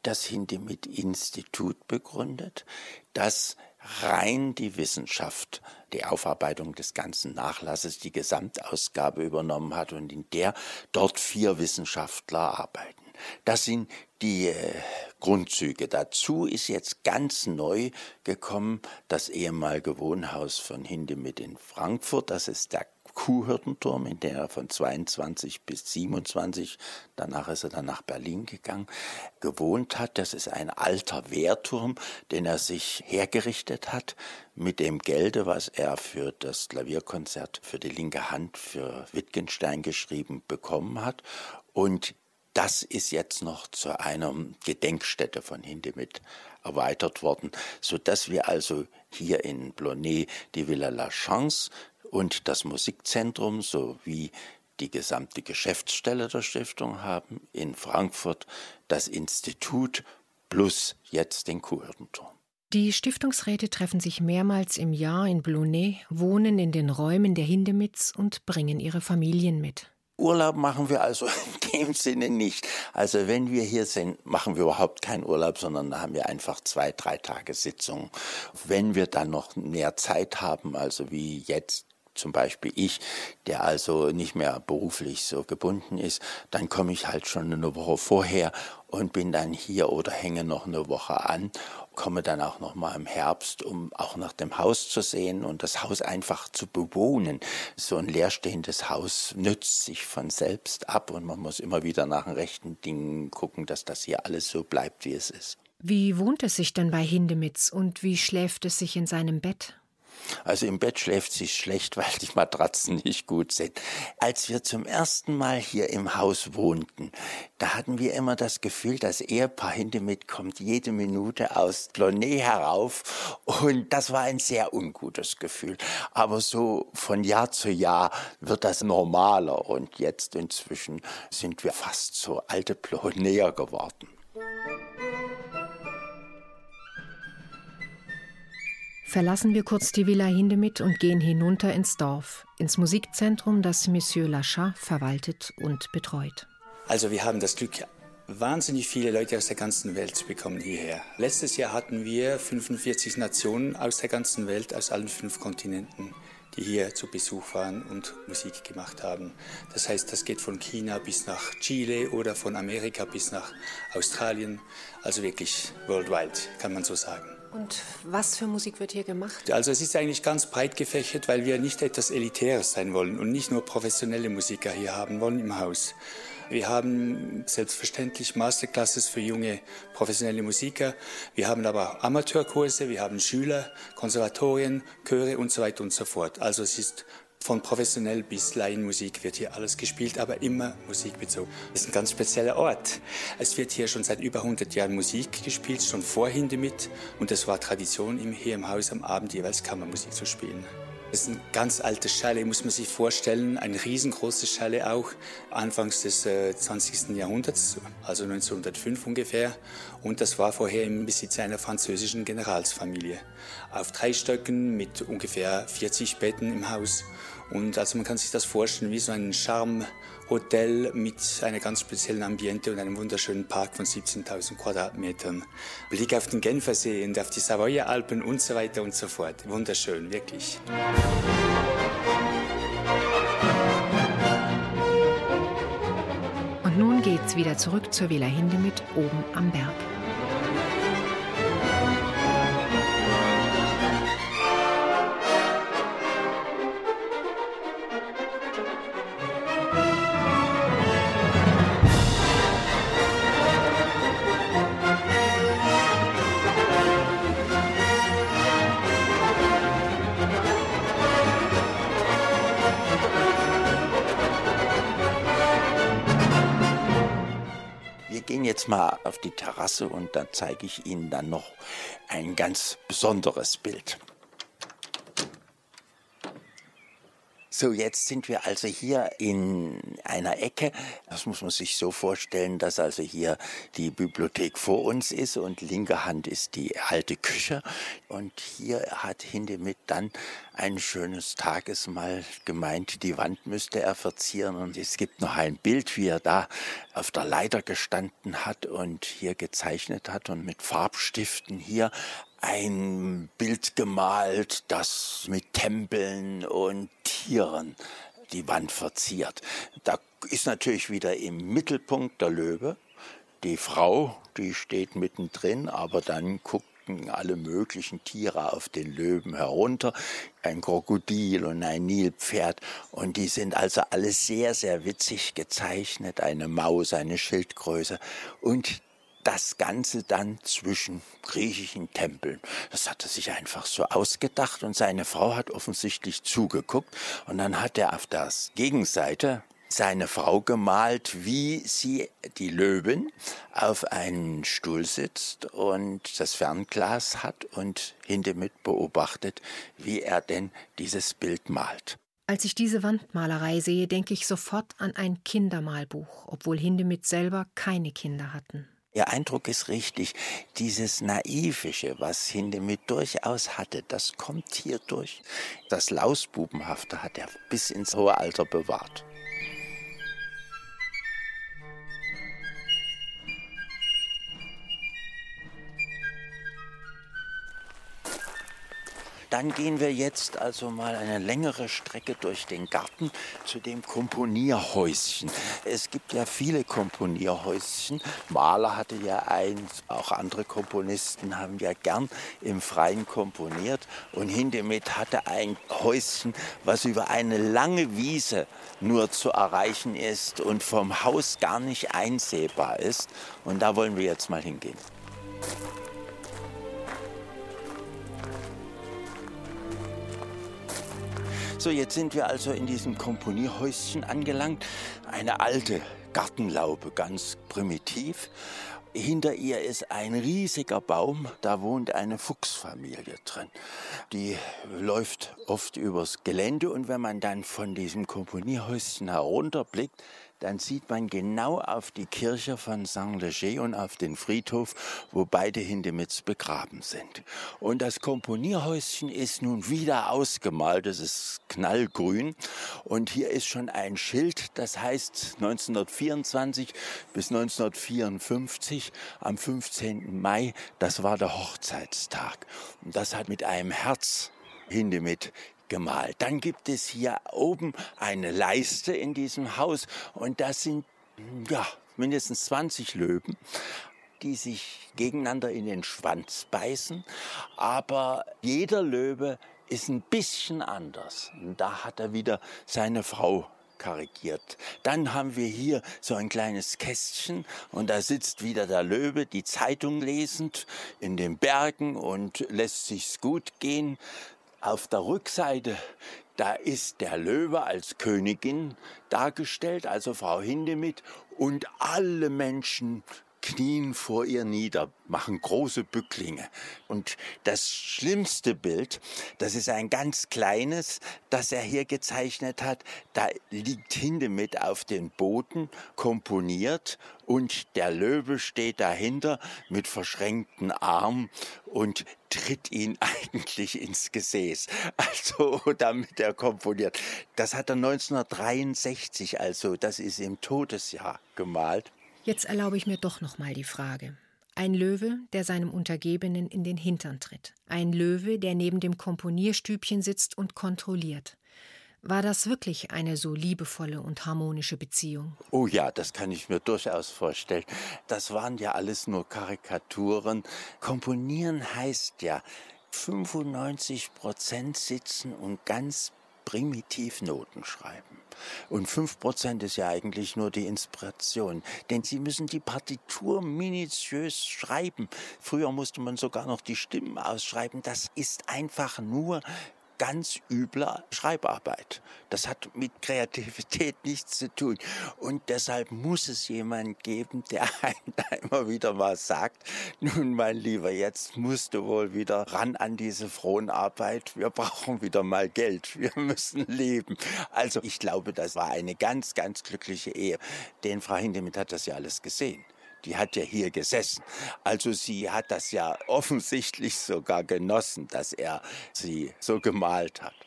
das Hindemith-Institut begründet, das rein die Wissenschaft, die Aufarbeitung des ganzen Nachlasses, die Gesamtausgabe übernommen hat und in der dort vier Wissenschaftler arbeiten. Das sind die äh, Grundzüge. Dazu ist jetzt ganz neu gekommen das ehemalige Wohnhaus von Hindemith in Frankfurt. Das ist der Kuhhirtenturm, in der er von zweiundzwanzig bis siebenundzwanzig, danach ist er dann nach Berlin gegangen, gewohnt hat. Das ist ein alter Wehrturm, den er sich hergerichtet hat mit dem Gelde, was er für das Klavierkonzert für die linke Hand für Wittgenstein geschrieben bekommen hat. Und das ist jetzt noch zu einer Gedenkstätte von Hindemith erweitert worden, sodass wir also hier in Blonay die Villa La Chance und das Musikzentrum sowie die gesamte Geschäftsstelle der Stiftung haben, in Frankfurt das Institut plus jetzt den Kuhhirtenturm. Die Stiftungsräte treffen sich mehrmals im Jahr in Blonay, wohnen in den Räumen der Hindemiths und bringen ihre Familien mit. Urlaub machen wir also in dem Sinne nicht. Also wenn wir hier sind, machen wir überhaupt keinen Urlaub, sondern da haben wir einfach zwei, drei Tage Sitzungen. Wenn wir dann noch mehr Zeit haben, also wie jetzt zum Beispiel ich, der also nicht mehr beruflich so gebunden ist, dann komme ich halt schon eine Woche vorher und bin dann hier oder hänge noch eine Woche an, komme dann auch noch mal im Herbst, um auch nach dem Haus zu sehen und das Haus einfach zu bewohnen. So ein leerstehendes Haus nützt sich von selbst ab und man muss immer wieder nach den rechten Dingen gucken, dass das hier alles so bleibt, wie es ist. Wie wohnt es sich denn bei Hindemiths und wie schläft es sich in seinem Bett? Also im Bett schläft sich schlecht, weil die Matratzen nicht gut sind. Als wir zum ersten Mal hier im Haus wohnten, da hatten wir immer das Gefühl, das Ehepaar Hindemith kommt jede Minute aus Blonay herauf und das war ein sehr ungutes Gefühl. Aber so von Jahr zu Jahr wird das normaler und jetzt inzwischen sind wir fast so alte Blonayer geworden. Verlassen wir kurz die Villa Hindemith und gehen hinunter ins Dorf, ins Musikzentrum, das Monsieur Lachat verwaltet und betreut. Also wir haben das Glück, wahnsinnig viele Leute aus der ganzen Welt zu bekommen hierher. Letztes Jahr hatten wir fünfundvierzig Nationen aus der ganzen Welt, aus allen fünf Kontinenten, die hier zu Besuch waren und Musik gemacht haben. Das heißt, das geht von China bis nach Chile oder von Amerika bis nach Australien. Also wirklich worldwide, kann man so sagen. Und was für Musik wird hier gemacht? Also es ist eigentlich ganz breit gefächert, weil wir nicht etwas Elitäres sein wollen und nicht nur professionelle Musiker hier haben wollen im Haus. Wir haben selbstverständlich Masterclasses für junge professionelle Musiker. Wir haben aber Amateurkurse, wir haben Schüler, Konservatorien, Chöre und so weiter und so fort. Also es ist von professionell bis Laienmusik wird hier alles gespielt, aber immer musikbezogen. Es ist ein ganz spezieller Ort. Es wird hier schon seit über hundert Jahren Musik gespielt, schon vor Hindemith. Und es war Tradition, hier im Haus am Abend jeweils Kammermusik zu spielen. Das ist ein ganz altes Chalet, muss man sich vorstellen, ein riesengroßes Chalet auch, anfangs des äh, zwanzigsten Jahrhunderts, also neunzehnhundertfünf ungefähr. Und das war vorher im Besitz einer französischen Generalsfamilie. Auf drei Stöcken mit ungefähr vierzig Betten im Haus. Und also man kann sich das vorstellen wie so ein Charme-Hotel mit einer ganz speziellen Ambiente und einem wunderschönen Park von siebzehntausend Quadratmetern. Blick auf den Genfersee und auf die Savoyer Alpen und so weiter und so fort. Wunderschön, wirklich. Und nun geht's wieder zurück zur Villa Hindemith oben am Berg. Jetzt mal auf die Terrasse und da zeige ich Ihnen dann noch ein ganz besonderes Bild. So, jetzt sind wir also hier in einer Ecke. Das muss man sich so vorstellen, dass also hier die Bibliothek vor uns ist und linke Hand ist die alte Küche. Und hier hat Hindemith dann ein schönes Tagesmahl gemeint, die Wand müsste er verzieren. Und es gibt noch ein Bild, wie er da auf der Leiter gestanden hat und hier gezeichnet hat und mit Farbstiften hier ein Bild gemalt, das mit Tempeln und Tieren die Wand verziert. Da ist natürlich wieder im Mittelpunkt der Löwe. Die Frau, die steht mittendrin, aber dann gucken alle möglichen Tiere auf den Löwen herunter. Ein Krokodil und ein Nilpferd. Und die sind also alle sehr, sehr witzig gezeichnet. Eine Maus, eine Schildkröte. Und das Ganze dann zwischen griechischen Tempeln. Das hat er sich einfach so ausgedacht und seine Frau hat offensichtlich zugeguckt. Und dann hat er auf der Gegenseite seine Frau gemalt, wie sie, die Löwin, auf einen Stuhl sitzt und das Fernglas hat und Hindemith beobachtet, wie er denn dieses Bild malt. Als ich diese Wandmalerei sehe, denke ich sofort an ein Kindermalbuch, obwohl Hindemith selber keine Kinder hatten. Ihr Eindruck ist richtig. Dieses Naivische, was Hindemith durchaus hatte, das kommt hier durch. Das Lausbubenhafte hat er bis ins hohe Alter bewahrt. Dann gehen wir jetzt also mal eine längere Strecke durch den Garten zu dem Komponierhäuschen. Es gibt ja viele Komponierhäuschen. Mahler hatte ja eins, auch andere Komponisten haben ja gern im Freien komponiert. Und Hindemith hatte ein Häuschen, was über eine lange Wiese nur zu erreichen ist und vom Haus gar nicht einsehbar ist. Und da wollen wir jetzt mal hingehen. So, jetzt sind wir also in diesem Komponierhäuschen angelangt. Eine alte Gartenlaube, ganz primitiv. Hinter ihr ist ein riesiger Baum, da wohnt eine Fuchsfamilie drin. Die läuft oft übers Gelände und wenn man dann von diesem Komponierhäuschen herunterblickt, dann sieht man genau auf die Kirche von Saint-Léger und auf den Friedhof, wo beide Hindemiths begraben sind. Und das Komponierhäuschen ist nun wieder ausgemalt, es ist knallgrün. Und hier ist schon ein Schild, das heißt neunzehnhundertvierundzwanzig bis neunzehnhundertvierundfünfzig, am fünfzehnten Mai, das war der Hochzeitstag. Und das hat mit einem Herz Hindemith gemalt. Dann gibt es hier oben eine Leiste in diesem Haus und das sind ja, mindestens zwanzig Löwen, die sich gegeneinander in den Schwanz beißen, aber jeder Löwe ist ein bisschen anders. Und da hat er wieder seine Frau karikiert. Dann haben wir hier so ein kleines Kästchen und da sitzt wieder der Löwe, die Zeitung lesend in den Bergen und lässt sich's gut gehen. Auf der Rückseite, da ist der Löwe als Königin dargestellt, also Frau Hindemith, und alle Menschen knien vor ihr nieder, machen große Bücklinge. Und das schlimmste Bild, das ist ein ganz kleines, das er hier gezeichnet hat. Da liegt Hindemith auf dem Boden, komponiert, und der Löwe steht dahinter mit verschränkten Armen und tritt ihn eigentlich ins Gesäß. Also damit er komponiert. Das hat er neunzehnhundertdreiundsechzig, also das ist im Todesjahr gemalt. Jetzt erlaube ich mir doch noch mal die Frage. Ein Löwe, der seinem Untergebenen in den Hintern tritt. Ein Löwe, der neben dem Komponierstübchen sitzt und kontrolliert. War das wirklich eine so liebevolle und harmonische Beziehung? Oh ja, das kann ich mir durchaus vorstellen. Das waren ja alles nur Karikaturen. Komponieren heißt ja, fünfundneunzig Prozent sitzen und ganz primitiv Noten schreiben. Und fünf Prozent ist ja eigentlich nur die Inspiration. Denn sie müssen die Partitur minutiös schreiben. Früher musste man sogar noch die Stimmen ausschreiben. Das ist einfach nur ganz üble Schreibarbeit. Das hat mit Kreativität nichts zu tun. Und deshalb muss es jemanden geben, der einem da immer wieder mal sagt, nun mein Lieber, jetzt musst du wohl wieder ran an diese Fronarbeit. Wir brauchen wieder mal Geld. Wir müssen leben. Also ich glaube, das war eine ganz, ganz glückliche Ehe. Denn Frau Hindemith hat das ja alles gesehen. Die hat ja hier gesessen. Also sie hat das ja offensichtlich sogar genossen, dass er sie so gemalt hat.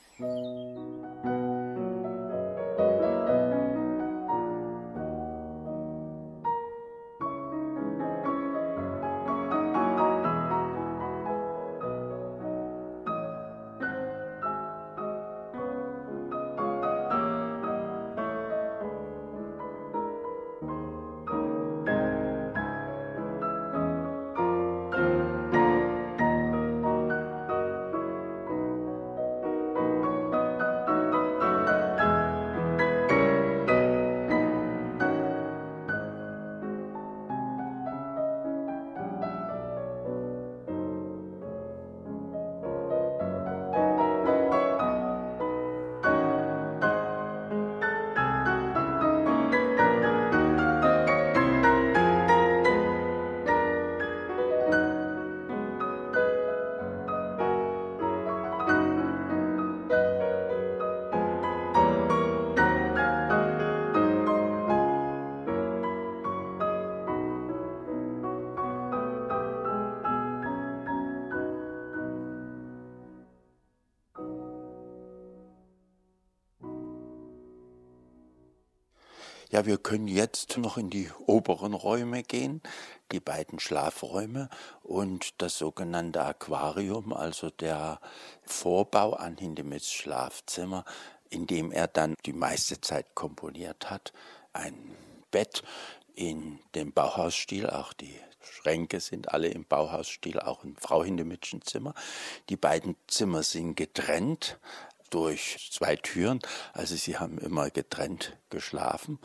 Ja, wir können jetzt noch in die oberen Räume gehen, die beiden Schlafräume und das sogenannte Aquarium, also der Vorbau an Hindemiths Schlafzimmer, in dem er dann die meiste Zeit komponiert hat. Ein Bett in dem Bauhausstil, auch die Schränke sind alle im Bauhausstil, auch im Frau Hindemithschen Zimmer. Die beiden Zimmer sind getrennt durch zwei Türen, also sie haben immer getrennt geschlafen.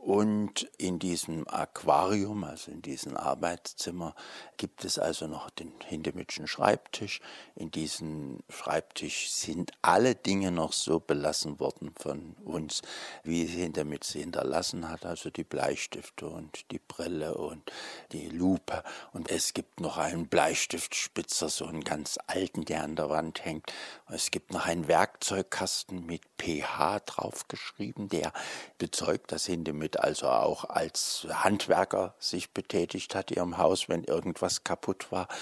Und in diesem Aquarium, also in diesem Arbeitszimmer, gibt es also noch den Hindemithschen Schreibtisch. In diesem Schreibtisch sind alle Dinge noch so belassen worden von uns, wie Hindemith sie hinterlassen hat, also die Bleistifte und die Brille und die Lupe. Und es gibt noch einen Bleistiftspitzer, so einen ganz alten, der an der Wand hängt. Es gibt noch einen Werkzeugkasten mit P H draufgeschrieben, der bezeugt, dass Hindemith also auch als Handwerker sich betätigt hat in ihrem Haus, wenn irgendwas kaputt war.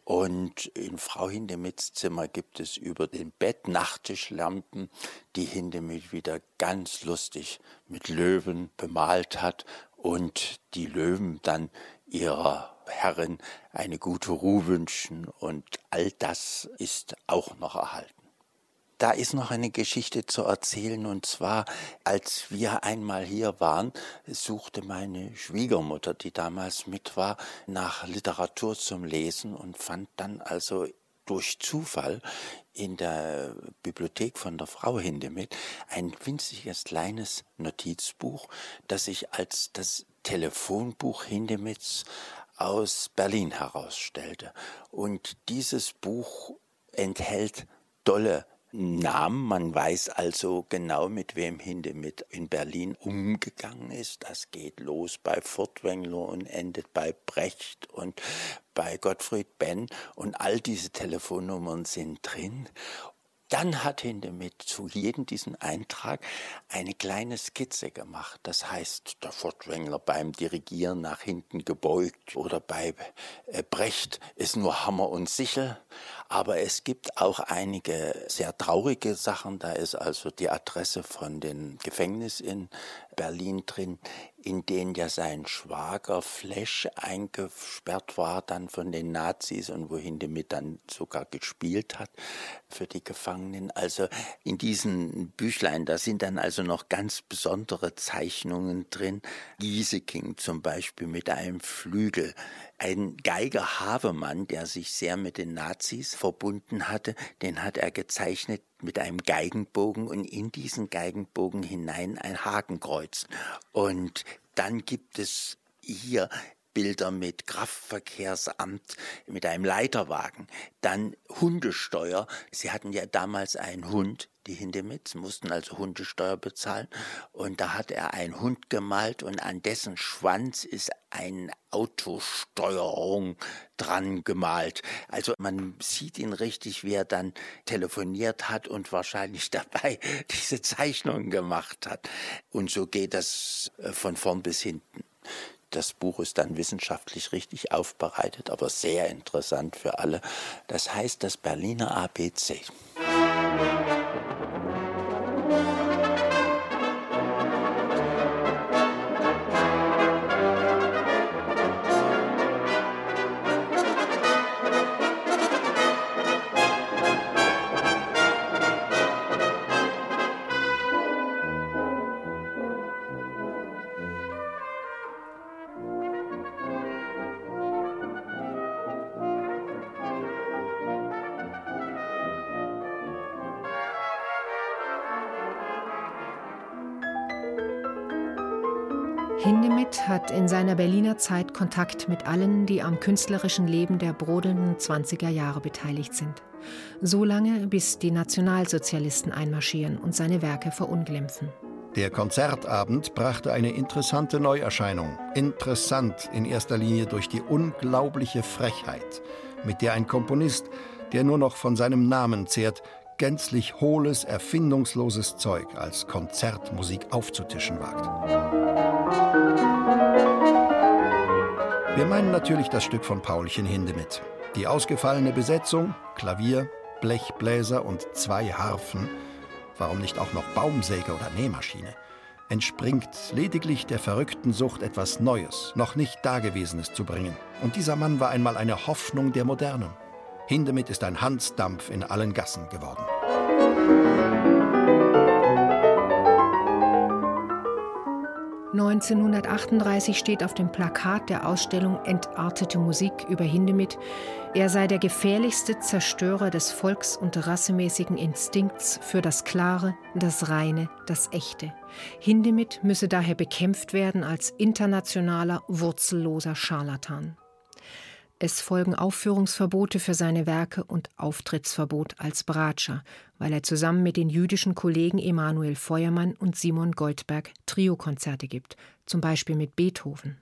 Und in Frau Hindemiths Zimmer gibt es über dem Bett Nachttischlampen, die Hindemith wieder ganz lustig mit Löwen bemalt hat und die Löwen dann ihrer Herrin eine gute Ruhe wünschen, und all das ist auch noch erhalten. Da ist noch eine Geschichte zu erzählen, und zwar, als wir einmal hier waren, suchte meine Schwiegermutter, die damals mit war, nach Literatur zum Lesen und fand dann also durch Zufall in der Bibliothek von der Frau Hindemith ein winziges kleines Notizbuch, das sich als das Telefonbuch Hindemiths aus Berlin herausstellte. Und dieses Buch enthält tolle Namen. Man weiß also genau, mit wem Hindemith in Berlin umgegangen ist. Das geht los bei Furtwängler und endet bei Brecht und bei Gottfried Benn. Und all diese Telefonnummern sind drin. Dann hat Hindemith zu jedem diesen Eintrag eine kleine Skizze gemacht. Das heißt, der Furtwängler beim Dirigieren nach hinten gebeugt oder bei Brecht ist nur Hammer und Sichel. Aber es gibt auch einige sehr traurige Sachen. Da ist also die Adresse von dem Gefängnis in Berlin drin, in denen ja sein Schwager Flesch eingesperrt war dann von den Nazis und wo Hindemith dann sogar gespielt hat für die Gefangenen. Also in diesen Büchlein, da sind dann also noch ganz besondere Zeichnungen drin. Gieseking zum Beispiel mit einem Flügel. Ein Geiger Havemann, der sich sehr mit den Nazis verbunden hatte, den hat er gezeichnet mit einem Geigenbogen und in diesen Geigenbogen hinein ein Hakenkreuz. Und dann gibt es hier Bilder mit Kraftverkehrsamt, mit einem Leiterwagen. Dann Hundesteuer. Sie hatten ja damals einen Hund, die Hindemiths, mussten also Hundesteuer bezahlen. Und da hat er einen Hund gemalt und an dessen Schwanz ist eine Autosteuerung dran gemalt. Also man sieht ihn richtig, wie er dann telefoniert hat und wahrscheinlich dabei diese Zeichnungen gemacht hat. Und so geht das von vorn bis hinten. Das Buch ist dann wissenschaftlich richtig aufbereitet, aber sehr interessant für alle. Das heißt das Berliner A B C. Hindemith hat in seiner Berliner Zeit Kontakt mit allen, die am künstlerischen Leben der brodelnden zwanziger Jahre beteiligt sind. So lange, bis die Nationalsozialisten einmarschieren und seine Werke verunglimpfen. Der Konzertabend brachte eine interessante Neuerscheinung. Interessant in erster Linie durch die unglaubliche Frechheit, mit der ein Komponist, der nur noch von seinem Namen zehrt, gänzlich hohles, erfindungsloses Zeug als Konzertmusik aufzutischen wagt. Wir meinen natürlich das Stück von Paulchen Hindemith. Die ausgefallene Besetzung, Klavier, Blechbläser und zwei Harfen, warum nicht auch noch Baumsäge oder Nähmaschine, entspringt lediglich der verrückten Sucht, etwas Neues, noch nicht Dagewesenes zu bringen. Und dieser Mann war einmal eine Hoffnung der Modernen. Hindemith ist ein Hansdampf in allen Gassen geworden. neunzehnhundertachtunddreißig steht auf dem Plakat der Ausstellung Entartete Musik über Hindemith, er sei der gefährlichste Zerstörer des volks- und rassemäßigen Instinkts für das Klare, das Reine, das Echte. Hindemith müsse daher bekämpft werden als internationaler, wurzelloser Scharlatan. Es folgen Aufführungsverbote für seine Werke und Auftrittsverbot als Bratscher, weil er zusammen mit den jüdischen Kollegen Emanuel Feuermann und Simon Goldberg Trio-Konzerte gibt, zum Beispiel mit Beethoven.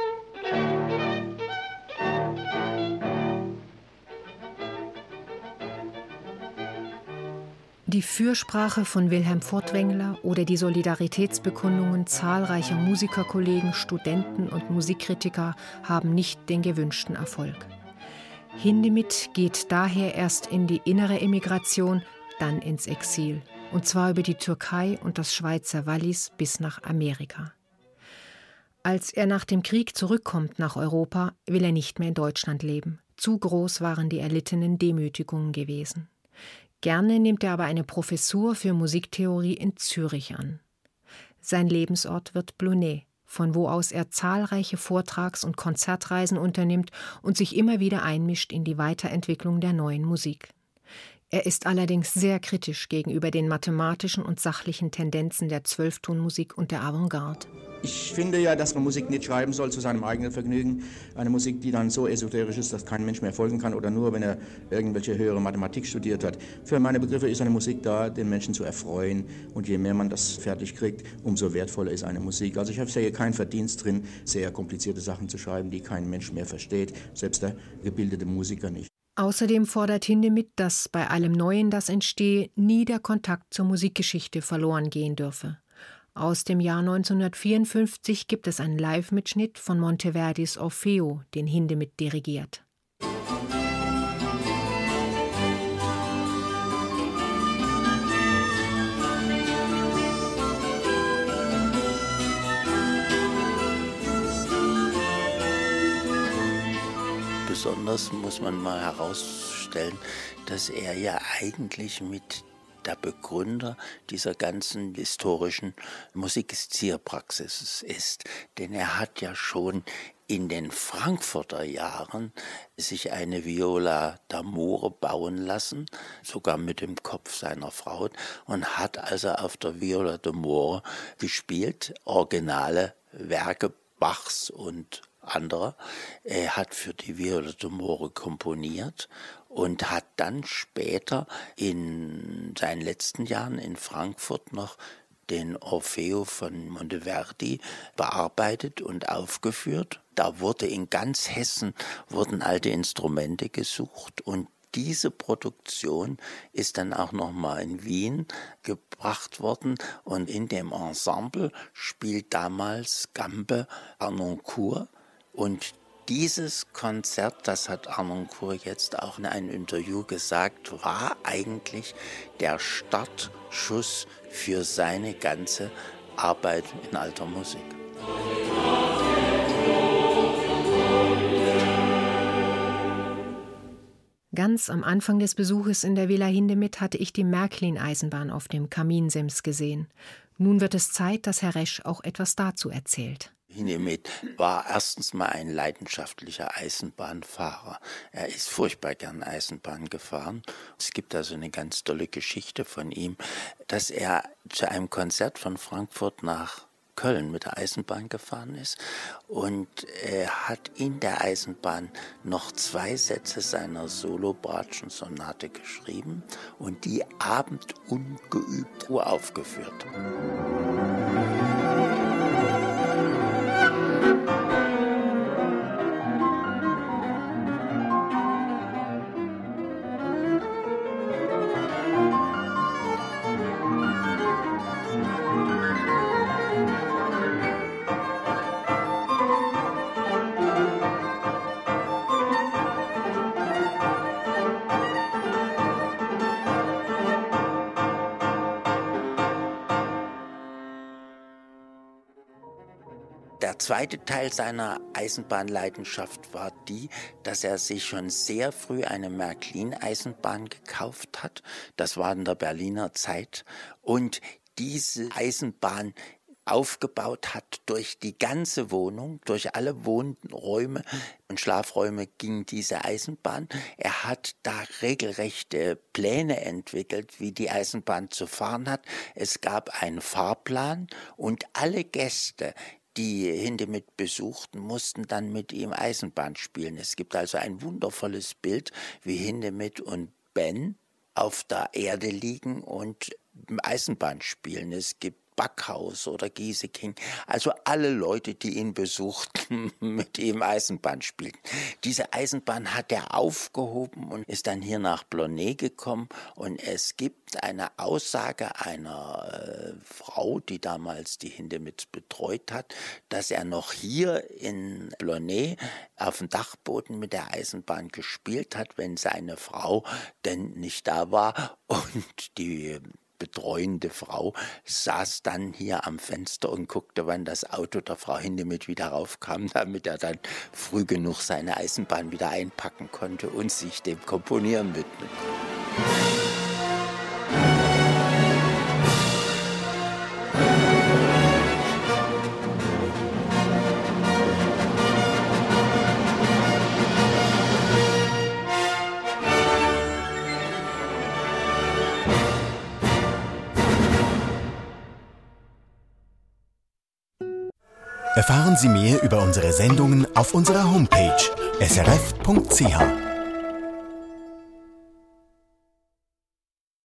Die Fürsprache von Wilhelm Furtwängler oder die Solidaritätsbekundungen zahlreicher Musikerkollegen, Studenten und Musikkritiker haben nicht den gewünschten Erfolg. Hindemith geht daher erst in die innere Emigration, dann ins Exil, und zwar über die Türkei und das Schweizer Wallis bis nach Amerika. Als er nach dem Krieg zurückkommt nach Europa, will er nicht mehr in Deutschland leben. Zu groß waren die erlittenen Demütigungen gewesen. Gerne nimmt er aber eine Professur für Musiktheorie in Zürich an. Sein Lebensort wird Blonay, von wo aus er zahlreiche Vortrags- und Konzertreisen unternimmt und sich immer wieder einmischt in die Weiterentwicklung der neuen Musik. Er ist allerdings sehr kritisch gegenüber den mathematischen und sachlichen Tendenzen der Zwölftonmusik und der Avantgarde. Ich finde ja, dass man Musik nicht schreiben soll zu seinem eigenen Vergnügen. Eine Musik, die dann so esoterisch ist, dass kein Mensch mehr folgen kann oder nur, wenn er irgendwelche höhere Mathematik studiert hat. Für meine Begriffe ist eine Musik da, den Menschen zu erfreuen. Und je mehr man das fertig kriegt, umso wertvoller ist eine Musik. Also ich sehe keinen Verdienst drin, sehr komplizierte Sachen zu schreiben, die kein Mensch mehr versteht, selbst der gebildete Musiker nicht. Außerdem fordert Hindemith, dass bei allem Neuen, das entstehe, nie der Kontakt zur Musikgeschichte verloren gehen dürfe. Aus dem Jahr neunzehnhundertvierundfünfzig gibt es einen Live-Mitschnitt von Monteverdis Orfeo, den Hindemith dirigiert. Besonders muss man mal herausstellen, dass er ja eigentlich mit der Begründer dieser ganzen historischen Musiszierpraxis ist. Denn er hat ja schon in den Frankfurter Jahren sich eine Viola d'Amore bauen lassen, sogar mit dem Kopf seiner Frau, und hat also auf der Viola d'Amore gespielt, originale Werke Bachs und anderer. Er hat für die Viola d'Amore komponiert und hat dann später in seinen letzten Jahren in Frankfurt noch den Orfeo von Monteverdi bearbeitet und aufgeführt. Da wurde in ganz Hessen wurden alte Instrumente gesucht und diese Produktion ist dann auch nochmal in Wien gebracht worden und in dem Ensemble spielt damals Gambe Arnoncourt und dieses Konzert, das hat Arnoncourt jetzt auch in einem Interview gesagt, war eigentlich der Startschuss für seine ganze Arbeit in alter Musik. Ganz am Anfang des Besuches in der Villa Hindemith hatte ich die Märklin-Eisenbahn auf dem Kaminsims gesehen. Nun wird es Zeit, dass Herr Resch auch etwas dazu erzählt. Hindemith war erstens mal ein leidenschaftlicher Eisenbahnfahrer. Er ist furchtbar gern Eisenbahn gefahren. Es gibt also eine ganz tolle Geschichte von ihm, dass er zu einem Konzert von Frankfurt nach Köln mit der Eisenbahn gefahren ist und er hat in der Eisenbahn noch zwei Sätze seiner Solo-Bratschen-Sonate geschrieben und die abendungeübt uraufgeführt. Der zweite Teil seiner Eisenbahnleidenschaft war die, dass er sich schon sehr früh eine Märklin-Eisenbahn gekauft hat. Das war in der Berliner Zeit. Und diese Eisenbahn aufgebaut hat durch die ganze Wohnung, durch alle Wohnräume und Schlafräume ging diese Eisenbahn. Er hat da regelrechte Pläne entwickelt, wie die Eisenbahn zu fahren hat. Es gab einen Fahrplan und alle Gäste, die Hindemith besuchten, mussten dann mit ihm Eisenbahn spielen. Es gibt also ein wundervolles Bild, wie Hindemith und Ben auf der Erde liegen und Eisenbahn spielen. Es gibt Backhaus oder Gieseking, also alle Leute, die ihn besuchten, mit ihm Eisenbahn spielten. Diese Eisenbahn hat er aufgehoben und ist dann hier nach Blonay gekommen und es gibt eine Aussage einer äh, Frau, die damals die Hindemith betreut hat, dass er noch hier in Blonay auf dem Dachboden mit der Eisenbahn gespielt hat, wenn seine Frau denn nicht da war und die betreuende Frau saß dann hier am Fenster und guckte, wann das Auto der Frau Hindemith wieder raufkam, damit er dann früh genug seine Eisenbahn wieder einpacken konnte und sich dem Komponieren widmen konnte. Erfahren Sie mehr über unsere Sendungen auf unserer Homepage s r f punkt c h.